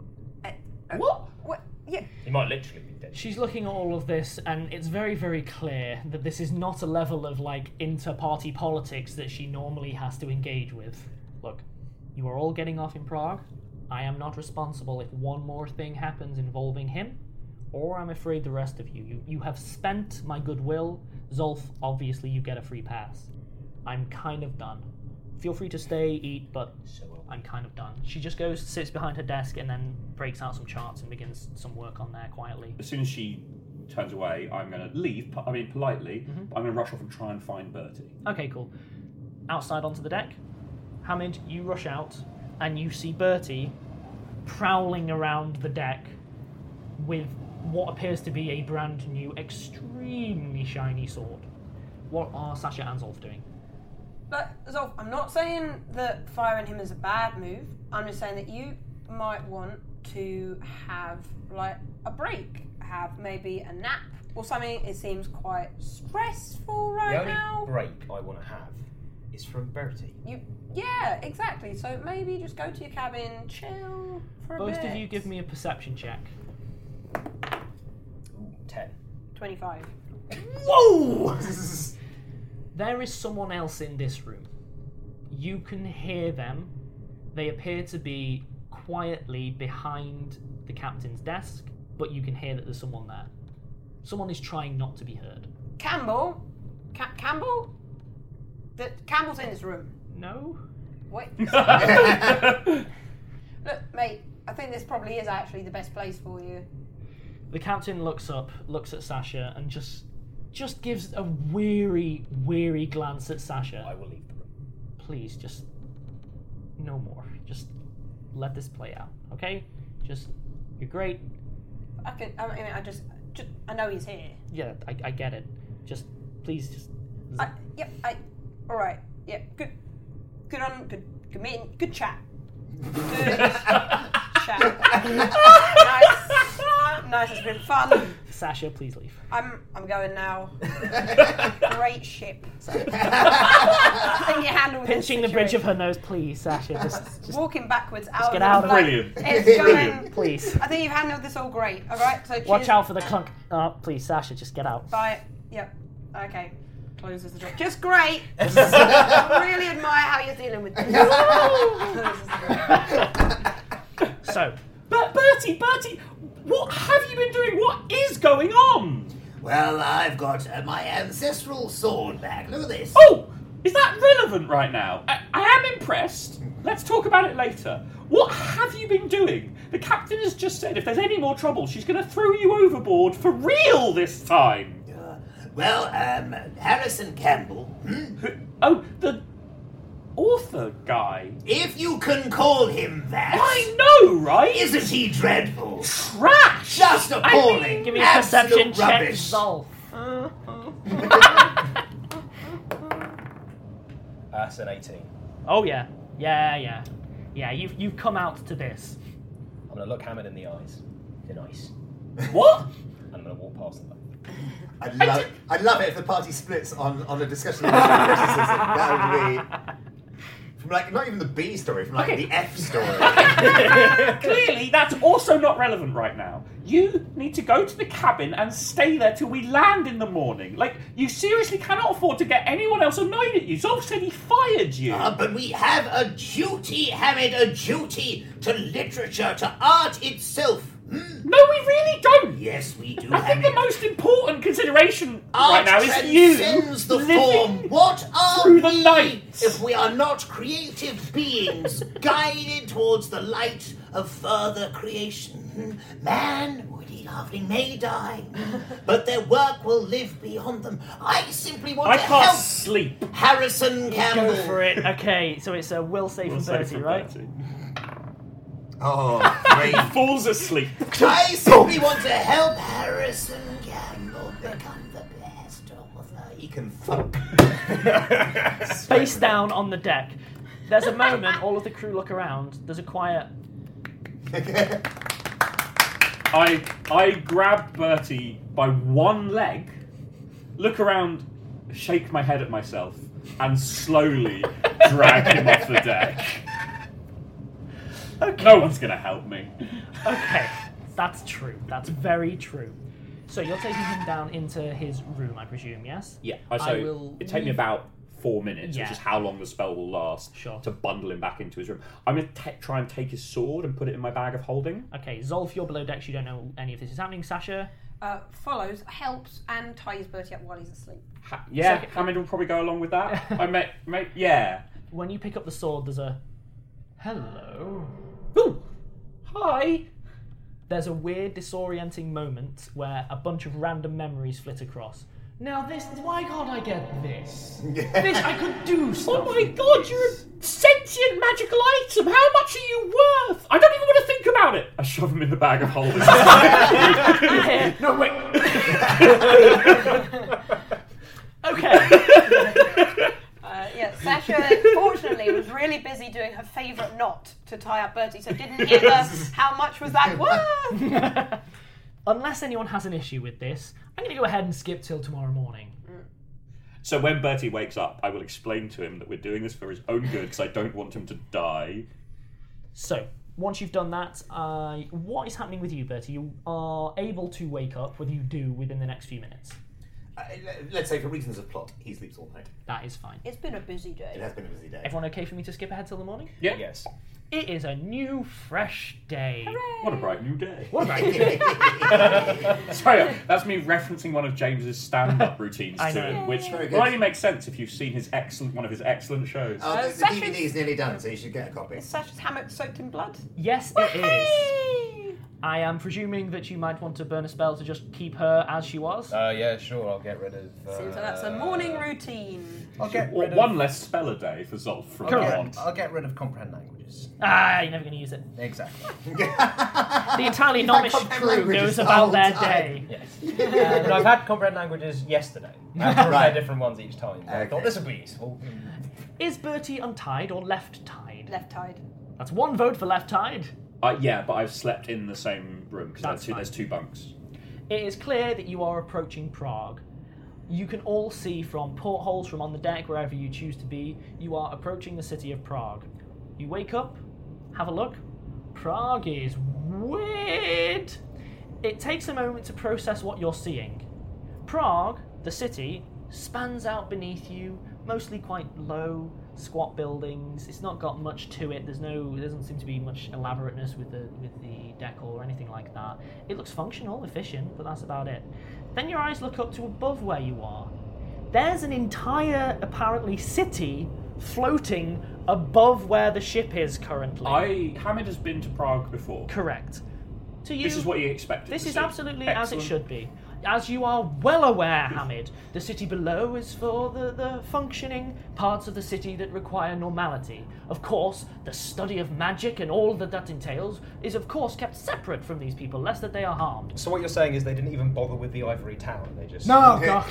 What? What? Yeah. He might literally be dead. She's looking at all of this, and it's very, very clear that this is not a level of, like, inter-party politics that she normally has to engage with. Look, you are all getting off in Prague. I am not responsible if one more thing happens involving him, or I'm afraid the rest of you. You, you have spent my goodwill. Zolf, obviously you get a free pass. I'm kind of done. Feel free to stay, eat, but I'm kind of done. She just goes, sits behind her desk, and then breaks out some charts and begins some work on there quietly. As soon as she turns away, I'm going to leave. po- I mean, politely. Mm-hmm. But I'm going to rush off and try and find Bertie. Okay, cool. Outside onto the deck. Hamid, you rush out, and you see Bertie prowling around the deck with what appears to be a brand new, extremely shiny sword. What are Sasha and Zolf doing? But, Zolf, I'm not saying that firing him is a bad move. I'm just saying that you might want to have, like, a break. Have maybe a nap or something. It seems quite stressful right the only now. break I want to have is from Bertie. You, yeah, exactly. So maybe just go to your cabin, chill for a Both bit. of you give me a perception check. Ooh, ten. twenty-five. Whoa! There is someone else in this room. You can hear them. They appear to be quietly behind the captain's desk, but you can hear that there's someone there. Someone is trying not to be heard. Campbell? Ca- Campbell? The, Campbell's in this room. No? Wait. Look, mate, I think this probably is actually the best place for you. The captain looks up, looks at Sasha, and just just gives a weary, weary glance at Sasha. I will leave the room. Please, just no more. Just let this play out, okay? Just, you're great. I can. I mean, I just, just I know he's here. Yeah, I, I get it. Just, please, just. I, yep. I. All right. Yeah. Good. Good on. Good. Good meeting. Good chat. Good chat. nice. nice. It's been fun. Sasha, please leave. I'm I'm going now. Great ship. I think you handled this Pinching the bridge of situation. her nose, please, Sasha. Just, just Walking backwards out just get of out the of like, Brilliant. It's going. Please. I think you've handled this all great. All right. So Watch cheers. out for the clunk. Oh, please, Sasha, just get out. Bye. Yep. Okay. Closes the door. Just great. I really admire how you're dealing with this. So, But Bertie, Bertie, what have you been doing? What is going on? Well, I've got uh, my ancestral sword back. Look at this. Oh, is that relevant right now? I, I am impressed. Let's talk about it later. What have you been doing? The captain has just said if there's any more trouble, she's going to throw you overboard for real this time. Uh, well, um, Harrison Campbell. Hmm? Oh, the author guy. If you can call him that. I know, right? Isn't he dreadful? Trash! Just appalling. I mean, give me a Absolute perception check, rubbish. Zolf. That's an eighteen. Oh yeah, yeah, yeah, yeah. You've you've come out to this. I'm going to look Hammond in the eyes. They're nice. What? And I'm going to walk past them. I'd love, I'd love it if the party splits on, on a discussion of that would be from like not even the B story, from like Okay. the F story. Clearly, that's also not relevant right now. You need to go to the cabin and stay there till we land in the morning. Like, you seriously cannot afford to get anyone else annoyed at you. Zolf said he fired you. Ah, but we have a duty, Hamid, a duty to literature, to art itself. Hmm? No, we really don't. Yes, we do, I think Hamid. the most important consideration Art right now is you transcends the living form. What are through the we night. if we are not creative beings guided towards the light of further creation? Hmm? Man, woody halfling may die, hmm, but their work will live beyond them. I simply want I to can't help sleep. Harrison Campbell. Go for it. Okay, so it's a will save We'll from say Bertie, for right? Bertie. Oh, great. He falls asleep. I simply want to help Harrison Campbell become the best author he can fuck. Face down on the deck. There's a moment, all of the crew look around. There's a quiet. I I grab Bertie by one leg, look around, shake my head at myself, and slowly drag him off the deck. Okay. No one's gonna help me. Okay, that's true. That's very true. So you're taking him down into his room, I presume, yes? Yeah, I so I will it take me leave- about four minutes, Yeah. which is how long the spell will last, Sure. to bundle him back into his room. I'm going to try and take his sword and put it in my bag of holding. Okay, Zolf, you're below decks. You don't know any of this is happening. Sasha? Uh, follows, helps, and ties Bertie up while he's asleep. Ha- yeah, Second- Hammond will probably go along with that. I may, may, yeah. When you pick up the sword, there's a... Hello? Ooh, hi. There's a weird, disorienting moment where a bunch of random memories flit across. Now this, why can't I get this? This, I could do stuff. Oh my god, you're a sentient magical item! How much are you worth? I don't even want to think about it! I shove him in the bag of holding. No, wait. Okay. Uh, yeah, Sasha, fortunately, was really busy doing her favourite knot to tie up Bertie, so didn't hear the, how much was that worth? Unless anyone has an issue with this, I'm going to go ahead and skip till tomorrow morning. So when Bertie wakes up, I will explain to him that we're doing this for his own good, because I don't want him to die. So, once you've done that, uh, what is happening with you, Bertie? You are able to wake up, whether you do, within the next few minutes. Uh, let's say for reasons of plot, he sleeps all night. That is fine. It's been a busy It day. has been a busy day. Everyone okay for me to skip ahead till the morning? Yeah. Yes. It is a new, fresh day. What a bright new day. What a bright new day. Sorry, that's me referencing one of James's stand-up routines I to know. him, which Very good. will only make sense if you've seen his excellent one of his excellent shows. Oh, the, the Sasha's- D V D is nearly done, so you should get a copy. Is Sasha's hammock soaked in blood? Yes, it is. Hey! I am presuming that you might want to burn a spell to just keep her as she was. Uh, yeah, sure. I'll get rid of. Uh, Seems like that's a morning routine. I'll get Well, rid of. one less spell a day for Zolf from I'll now get, on. I'll get rid of comprehend languages. Ah, you're never going to use it. Exactly. The entirely You've had Nomish comprehend crew languages goes the about whole their time. day. Yes. Uh, but I've had comprehend languages yesterday. I had to Right. prepare different ones each time. So I Okay. thought this would be useful. Is Bertie untied or left tied? Left tied. That's one vote for left tied. Uh, yeah, but I've slept in the same room because That's there's two bunks. It is clear that you are approaching Prague. You can all see from portholes from on the deck, wherever you choose to be, you are approaching the city of Prague. You wake up, have a look. Prague is weird. It takes a moment to process what you're seeing. Prague, the city, spans out beneath you, mostly quite low, squat buildings. It's not got much to it. There's no, there doesn't seem to be much elaborateness with the with the decor or anything like that. It looks functional, efficient, but that's about it. Then your eyes look up to above where you are. There's an entire, apparently, city floating above where the ship is currently. I Hamid has been to Prague before. Correct. To you, this is what you expected. This to is see. absolutely Excellent. as it should be. As you are well aware, Hamid, the city below is for the, the functioning parts of the city that require normality. Of course, the study of magic and all that that entails is of course kept separate from these people, lest that they are harmed. So what you're saying is they didn't even bother with the Ivory Town, they just... No, God.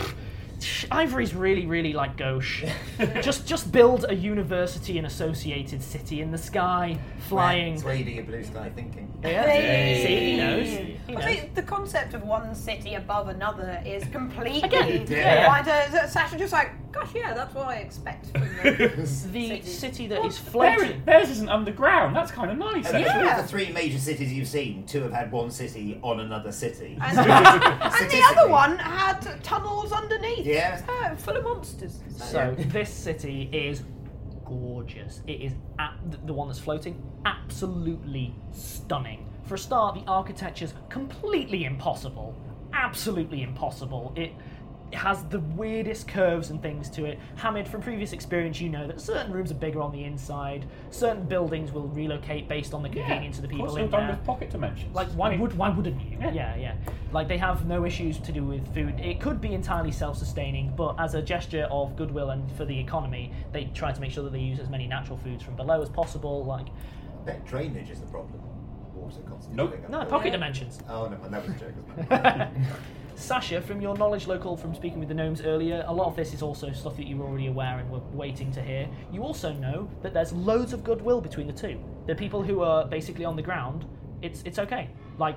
Ivory's really, really like gauche. just just build a university and associated city in the sky, flying. It's where you do your blue sky thinking. Yeah. Hey. See, he knows. He knows. I think the concept of one city above another is completely. Again, yeah. yeah. Right, uh, Sasha just like, gosh, yeah, that's what I expect from the, the city. city that is Theirs, floating. theirs isn't underground. That's kind of nice. And actually. of the three major cities you've seen, two have had one city on another city. And, and the other one had tunnels underneath. Yeah. Uh, full of monsters. So this city is gorgeous. It is at the one that's floating, absolutely stunning. For a start, the architecture's completely impossible. Absolutely impossible. It has the weirdest curves and things to it. Hamid, from previous experience, you know that certain rooms are bigger on the inside. Certain buildings will relocate based on the convenience yeah, of the people of course, in they're done there. with pocket dimensions. Like, why I mean, would why wouldn't you? Yeah. yeah, yeah. Like, they have no issues to do with food. It could be entirely self-sustaining, but as a gesture of goodwill and for the economy, they try to make sure that they use as many natural foods from below as possible. Like, Bet drainage is the problem. Water constantly Nope. filling up. no, pocket dimensions. Oh no, that was a joke. Wasn't it? Sasha, from your knowledge local from speaking with the gnomes earlier, a lot of this is also stuff that you were already aware and were waiting to hear. You also know that there's loads of goodwill between the two. The people who are basically on the ground, it's it's okay. Like,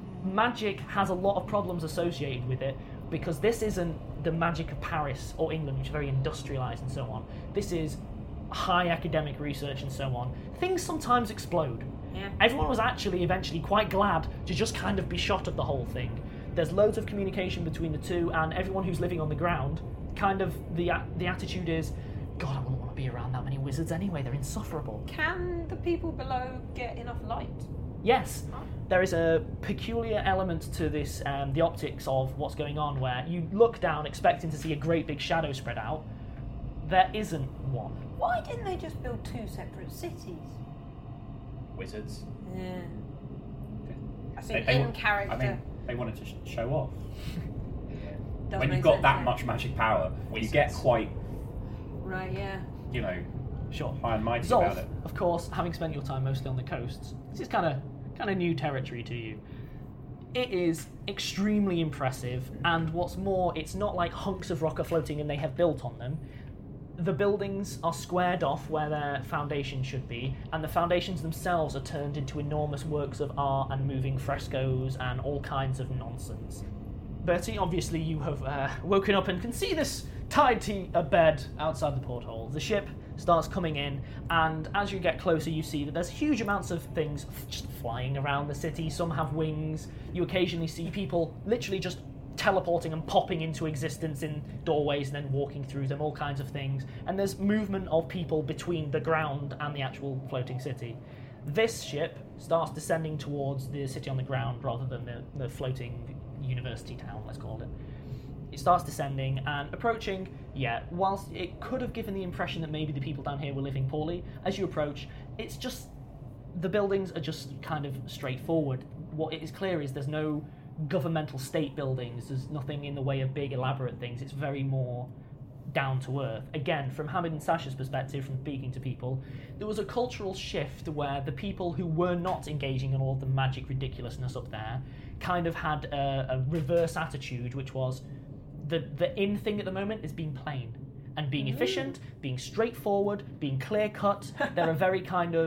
magic has a lot of problems associated with it because this isn't the magic of Paris or England, which is very industrialised and so on. This is high academic research and so on. Things sometimes explode. Yeah. Everyone was actually eventually quite glad to just kind of be shot of the whole thing. There's loads of communication between the two, and everyone who's living on the ground, kind of the the attitude is, God, I wouldn't want to be around that many wizards anyway. They're insufferable. Can the people below get enough light? Yes, there is a peculiar element to this, um, the optics of what's going on, where you look down expecting to see a great big shadow spread out. There isn't one. Why didn't they just build two separate cities? Wizards. Yeah. I They- think they in want- character. I mean, they wanted to sh- show off. does When make you've got sense, that yeah. much magic power, Wizards. you get quite, Right, yeah. you know, Sure. high and mighty about Zolf, it. of course, having spent your time mostly on the coasts, this is kind of kind of new territory to you. It is extremely impressive, and what's more, it's not like hunks of rock are floating and they have built on them. The buildings are squared off where their foundations should be, and the foundations themselves are turned into enormous works of art and moving frescoes and all kinds of nonsense. Bertie, obviously you have uh, woken up and can see this tied to a bed outside the porthole. The ship starts coming in, and as you get closer you see that there's huge amounts of things f- just flying around the city. Some have wings. You occasionally see people literally just teleporting and popping into existence in doorways and then walking through them, all kinds of things. And there's movement of people between the ground and the actual floating city. This ship starts descending towards the city on the ground rather than the, the floating university town, let's call it. It starts descending and approaching, yeah, whilst it could have given the impression that maybe the people down here were living poorly, as you approach, it's just, the buildings are just kind of straightforward. What is clear is there's no governmental state buildings, there's nothing in the way of big elaborate things, it's very more down to earth. Again, from Hamid and Sasha's perspective, from speaking to people, there was a cultural shift where the people who were not engaging in all of the magic ridiculousness up there kind of had a, a reverse attitude, which was the the in thing at the moment is being plain and being efficient, being straightforward, being clear cut. They're a very kind of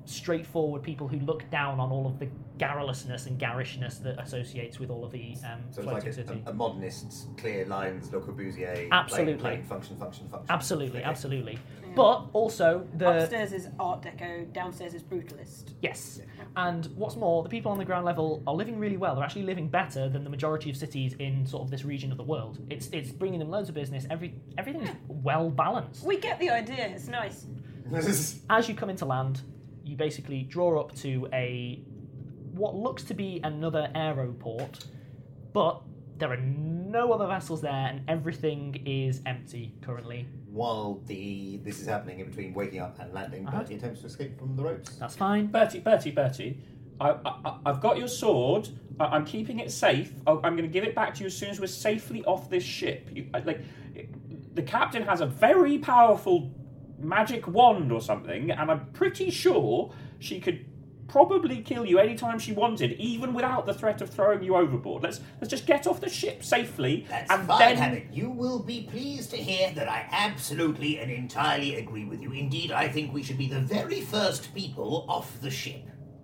straightforward people who look down on all of the garrulousness and garishness that associates with all of the um, So it's floating like a, city. a, a modernist, clear lines, Le Corbusier. Absolutely. Plain, plain, function, function, function. Absolutely, Okay. absolutely. But also the Upstairs is Art Deco, downstairs is Brutalist. Yes. And what's more, the people on the ground level are living really well. They're actually living better than the majority of cities in sort of this region of the world. It's it's bringing them loads of business. Every everything's well balanced. We get the idea. It's nice. As you come into land, you basically draw up to a what looks to be another aeroport, but there are no other vessels there, and everything is empty currently. While the this is happening in between waking up and landing, Uh-huh. Bertie attempts to escape from the ropes. That's fine. Bertie, Bertie, Bertie, I, I, I've got your sword. I, I'm keeping it safe. I, I'm going to give it back to you as soon as we're safely off this ship. You, I- like, the captain has a very powerful magic wand or something, and I'm pretty sure she could probably kill you anytime she wanted, even without the threat of throwing you overboard. Let's let's just get off the ship safely, That's and fine, then Habit. You will be pleased to hear that I absolutely and entirely agree with you. Indeed, I think we should be the very first people off the ship.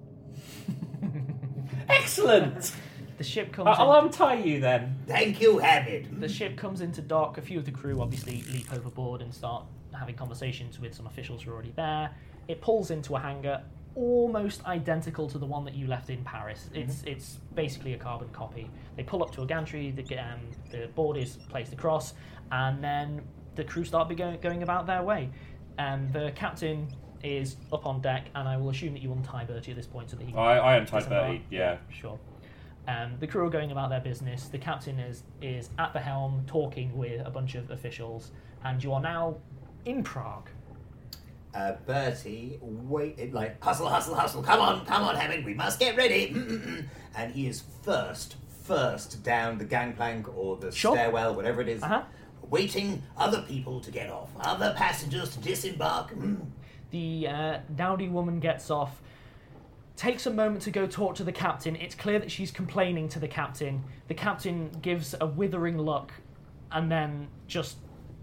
Excellent. The ship comes. I'll in- untie you then. Thank you, Habit. The ship comes into dock. A few of the crew obviously leap overboard and start having conversations with some officials who are already there. It pulls into a hangar almost identical to the one that you left in Paris. It's it's basically a carbon copy. They pull up to a gantry, the, um, the board is placed across, and then the crew start be going, going about their way. And the captain is up on deck, and I will assume that you untie Bertie at this point so that he can I, I untied disembark. Bertie. Yeah. Sure. Um, the crew are going about their business. The captain is is at the helm talking with a bunch of officials, and you are now in Prague. Uh, Bertie, wait, like, hustle, hustle, hustle, come on, come on, Hammond, we must get ready. Mm-mm-mm. And he is first, first down the gangplank or the Sure. stairwell, whatever it is, Uh-huh. waiting other people to get off, other passengers to disembark. Mm. The uh, dowdy woman gets off, takes a moment to go talk to the captain. It's clear that she's complaining to the captain. The captain gives a withering look and then just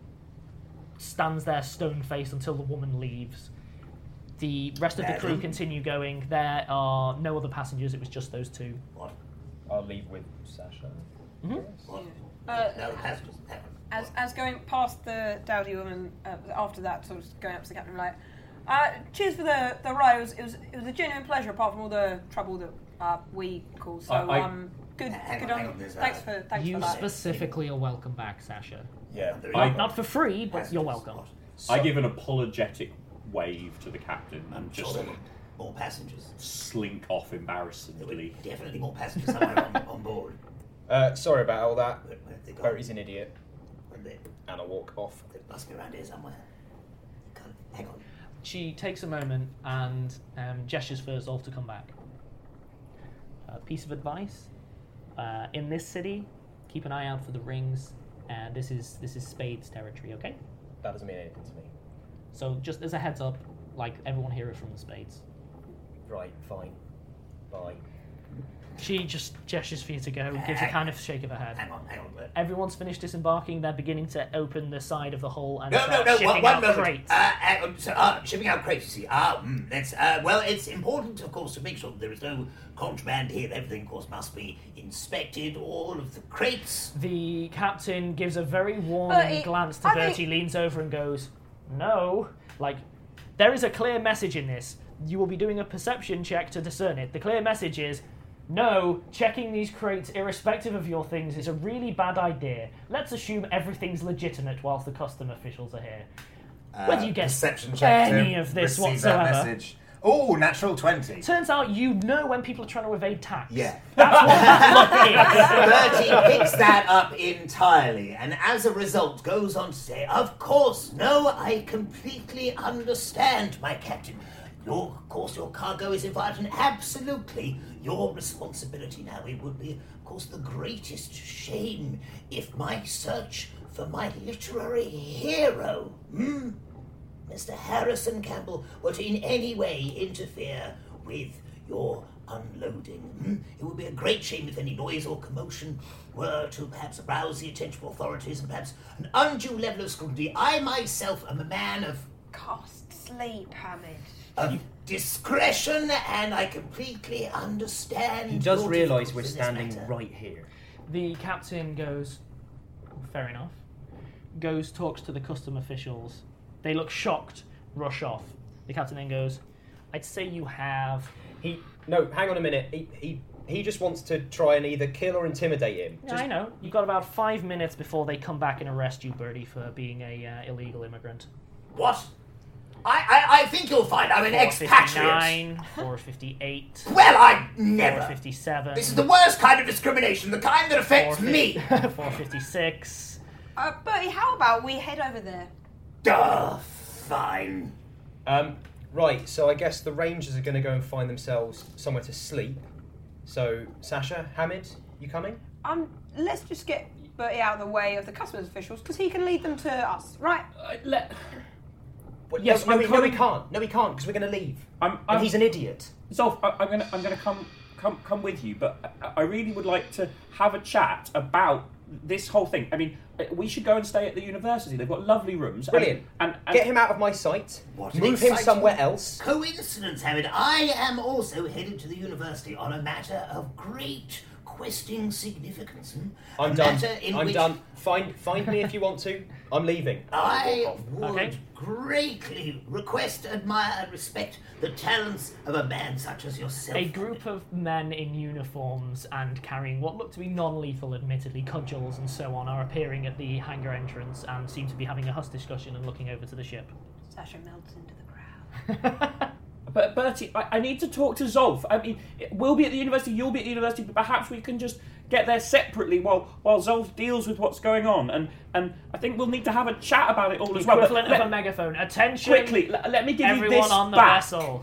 stands there stone-faced until the woman leaves. The rest of the crew Madam? continue going. There are no other passengers. It was just those two. What? I'll leave with Sasha. Mhm. What? Uh, No passengers. As as going past the dowdy woman, uh, after that, sort of going up to the captain, like, uh, cheers for the, the ride. It was, it was it was a genuine pleasure, apart from all the trouble that uh, we caused. So, I- I- um, good, Hang good on, on. hang on, there's, uh, Thanks for thanks You for that. specifically are welcome back, Sasha. Yeah. Not, not for free, but you're welcome. I give an apologetic wave to the captain and just Sure, more passengers. slink off embarrassedly. Definitely more passengers somewhere on, on board. Uh, sorry about all that. Where, where have they gone? Bertie's an idiot. Where they, And I'll walk off. they must be around here somewhere. Can't- Hang on. She takes a moment and um, gestures for Zolf to come back. A piece of advice: uh, in this city, keep an eye out for the rings. And this is this is Spade's territory, okay? That doesn't mean anything to me. So just as a heads up, like everyone here is from the Spades. Right, fine. Bye. She just gestures for you to go, gives a kind of shake of her head. Hang on, hang on. Bert. Everyone's finished disembarking. They're beginning to open the side of the hull and No, no, start no, shipping one, one out moment. crates. Uh, uh, so, uh, shipping out crates, you see. Ah, mm, that's, uh, well, it's important, of course, to make sure that there is no contraband here. Everything, of course, must be inspected. All of the crates. The captain gives a very warning Bertie, glance to I Bertie, think- leans over and goes, "No." Like, there is a clear message in this. You will be doing a perception check to discern it. The clear message is, no, checking these crates, irrespective of your things, is a really bad idea. Let's assume everything's legitimate whilst the custom officials are here. Whether you get Perception check any to of this receive that whatsoever. message. Oh, natural twenty. Turns out you know when people are trying to evade tax. Yeah. That's what that look is. Bertie picks that up entirely, and as a result goes on to say, "Of course, no, I completely understand, my captain. Your, of course, your cargo is invited, and absolutely your responsibility now. It would be, of course, the greatest shame if my search for my literary hero, hmm, Mister Harrison Campbell, were to in any way interfere with your unloading. Hmm? It would be a great shame if any noise or commotion were to perhaps arouse the attention of authorities and perhaps an undue level of scrutiny. I myself am a man of... Cast sleep, Hamid. of discretion, and I completely understand. He does your realise difficulties we're in this standing matter. right here. The captain goes, fair enough, goes, talks to the custom officials. They look shocked, rush off. The captain then goes, I'd say you have... He No, hang on a minute. He, he, he just wants to try and either kill or intimidate him. Yeah, Just- I know. You've got about five minutes before they come back and arrest you, Bertie, for being a uh, illegal immigrant. What? I, I, I think you'll find I'm an expatriate. four fifty-eight. Well, I never. four fifty-seven. This is the worst kind of discrimination, the kind that affects me. four fifty-six. Uh, Bertie, how about we head over there? Duh, fine. Um, right, so I guess the Rangers are going to go and find themselves somewhere to sleep. So, Sasha, Hamid, you coming? Um, let's just get Bertie out of the way of the customs officials, because he can lead them to us, right? Uh, let... Well, Yes, no, I'm no, we, no, we coming- can't. No, we can't, because we're going to leave. I'm, And I'm, he's an idiot. Zolf, I, I'm gonna, I'm gonna come, come, come with you, but I, I really would like to have a chat about this whole thing. I mean, we should go and stay at the university. They've got lovely rooms. and- Brilliant. And, and, Get him out of my sight. What an Move him exciting somewhere else. Coincidence, Hamid. I am also headed to the university on a matter of great questing significance. hmm? I'm a done. matter in I'm which done. Find, find me if you want to. I'm leaving. I would Okay. greatly request, admire, and respect the talents of a man such as yourself. A group of men in uniforms and carrying what look to be non-lethal, admittedly, cudgels and so on, are appearing at the hangar entrance and seem to be having a hush discussion and looking over to the ship. Sasha melts into the crowd. But Bertie, I, I need to talk to Zolf. I mean, we'll be at the university, you'll be at the university, but perhaps we can just get there separately while while Zolf deals with what's going on. And and I think we'll need to have a chat about it all as well. But Equivalent let- of a megaphone. Attention! Quickly, let, let me give Everyone you this on the back. vessel.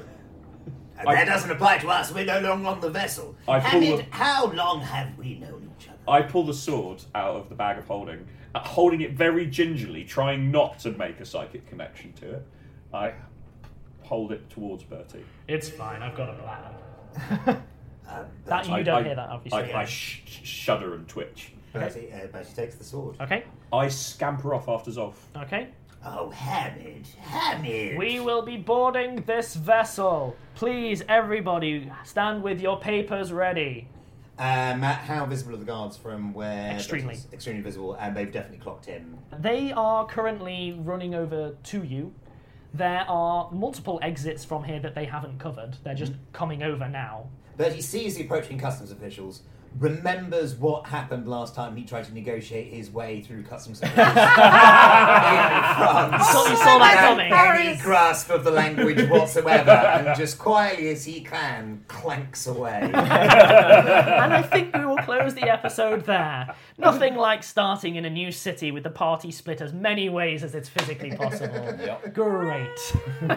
And that doesn't apply to us. We're no longer on the vessel. I pull Hamid, the- how long have we known each other? I pull the sword out of the bag of holding, uh, holding it very gingerly, trying not to make a psychic connection to it. I hold it towards Bertie. It's fine, I've got a plan. That you I- don't I- hear that, obviously. I, I sh- sh- shudder and twitch. Bertie, uh, Bertie takes the sword. Okay, I scamper off after Zolf. okay. Oh, Hamid, Hamid. We will be boarding this vessel. Please, everybody, stand with your papers ready. Uh, Matt, how visible are the guards from where? Extremely. Bertie's extremely visible, and they've definitely clocked him. They are currently running over to you. There are multiple exits from here that they haven't covered. They're just coming over now. Bertie sees the approaching customs officials, remembers what happened last time he tried to negotiate his way through customs officials in France. You saw- you saw that coming. Any grasp of the language whatsoever, and just quietly as he can, clanks away. And I think we will close the episode there. Nothing like starting in a new city with the party split as many ways as it's physically possible. Great.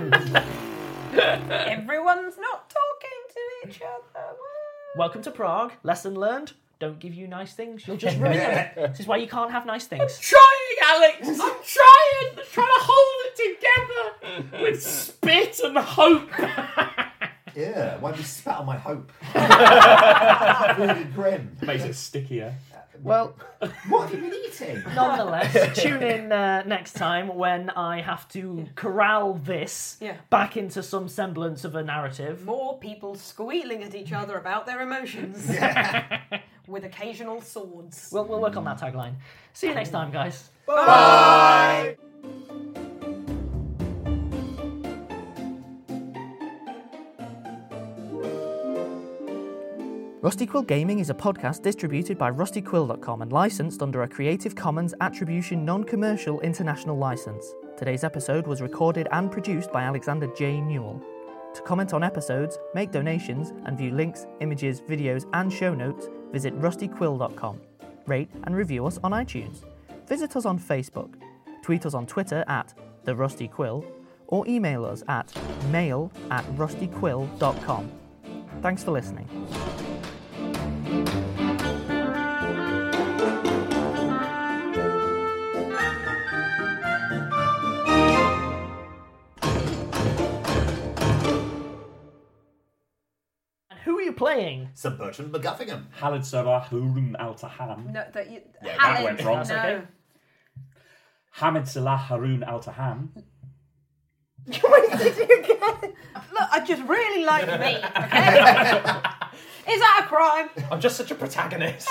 Everyone's not talking to each other. Welcome to Prague. Lesson learned. Don't give you nice things. You'll just ruin them. This is why you can't have nice things. Trying, Alex! I'm trying! I'm trying to hold it together with spit and hope. Yeah, why don't you spat on my hope? Really grim. Makes it stickier. Well, what have you been eating? Nonetheless, tune in uh, next time when I have to corral this Yeah. back into some semblance of a narrative. More people squealing at each other about their emotions. With occasional swords. We'll, we'll work on that tagline. See you next time, guys. Bye! Rusty Quill Gaming is a podcast distributed by rusty quill dot com and licensed under a Creative Commons Attribution Non-Commercial International License. Today's episode was recorded and produced by Alexander J. Newell. To comment on episodes, make donations, and view links, images, videos, and show notes, visit rusty quill dot com. Rate and review us on iTunes. Visit us on Facebook. Tweet us on Twitter at The Rusty Quill, or email us at mail at rusty quill dot com. Thanks for listening. And who are you playing? Sir Bertrand McGuffingham. Halid Sabah Harun Al Tahan. No, that you. Yeah, Halid, that went wrong. No. Okay. Hamid Salah Harun Al Tahan. Look, I just really like meat, okay? Is that a crime? I'm just such a protagonist.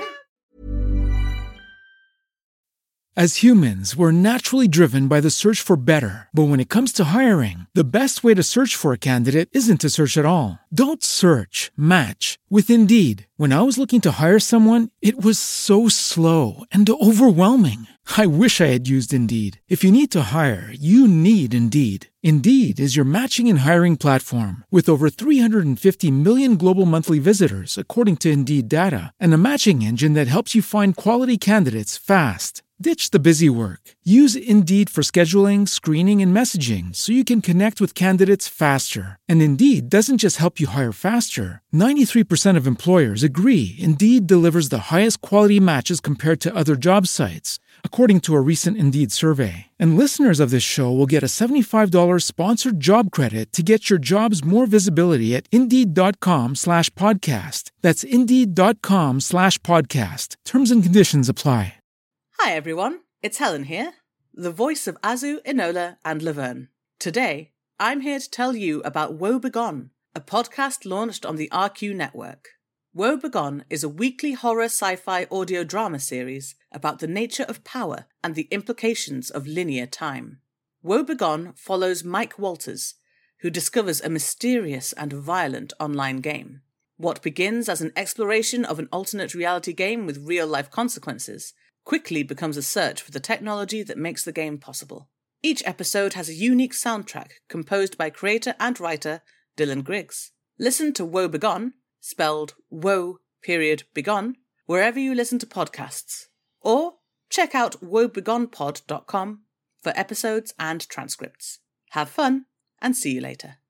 As humans, we're naturally driven by the search for better. But when it comes to hiring, the best way to search for a candidate isn't to search at all. Don't search, match with Indeed. When I was looking to hire someone, it was so slow and overwhelming. I wish I had used Indeed. If you need to hire, you need Indeed. Indeed is your matching and hiring platform with over three hundred fifty million global monthly visitors, according to Indeed data, and a matching engine that helps you find quality candidates fast. Ditch the busy work. Use Indeed for scheduling, screening, and messaging so you can connect with candidates faster. And Indeed doesn't just help you hire faster. ninety-three percent of employers agree Indeed delivers the highest quality matches compared to other job sites, according to a recent Indeed survey. And listeners of this show will get a seventy-five dollars sponsored job credit to get your jobs more visibility at Indeed.com slash podcast. That's Indeed.com slash podcast. Terms and conditions apply. Hi everyone, it's Helen here, the voice of Azu, Enola and Laverne. Today, I'm here to tell you about Woe Begone, a podcast launched on the R Q network. Woe Begone is a weekly horror sci-fi audio drama series about the nature of power and the implications of linear time. Woe Begone follows Mike Walters, who discovers a mysterious and violent online game. What begins as an exploration of an alternate reality game with real-life consequences quickly becomes a search for the technology that makes the game possible. Each episode has a unique soundtrack composed by creator and writer Dylan Griggs. Listen to Woe Begone, spelled Woe period Begone, wherever you listen to podcasts. Or check out woe begone pod dot com for episodes and transcripts. Have fun, and see you later.